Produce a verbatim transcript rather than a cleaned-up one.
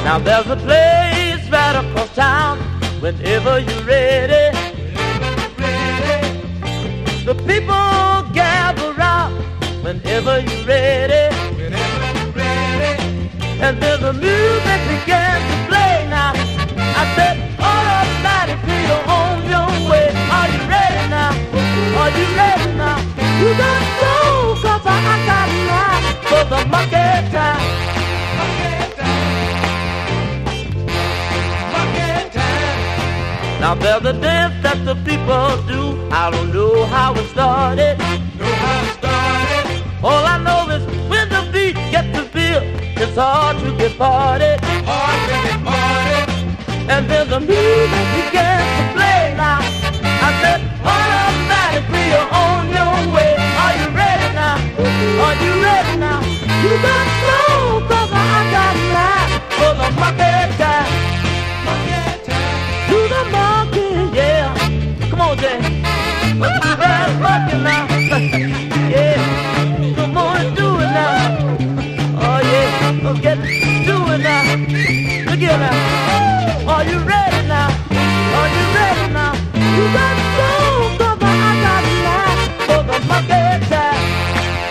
Now there's a place right across town whenever you're ready. The people gather round whenever you're ready. And then the music began to play. Now I said, automatically you're on your way. Are you ready now? Are you ready now? You got to go, cause I, I got now for the monkey time. Monkey time. Monkey time. Now there's a dance that the people do. I don't know how it started. Know how it started. All I know is when the beat gets to feel, it's hard to get party. Hard to get party. And then the music began to play. Now I said, automatically you're on your way. Are you ready now? Are you ready now? You got slow, cause I got life for the monkey time. Monkey time. Do the monkey, yeah. Come on, Jay. Let's do that monkey now.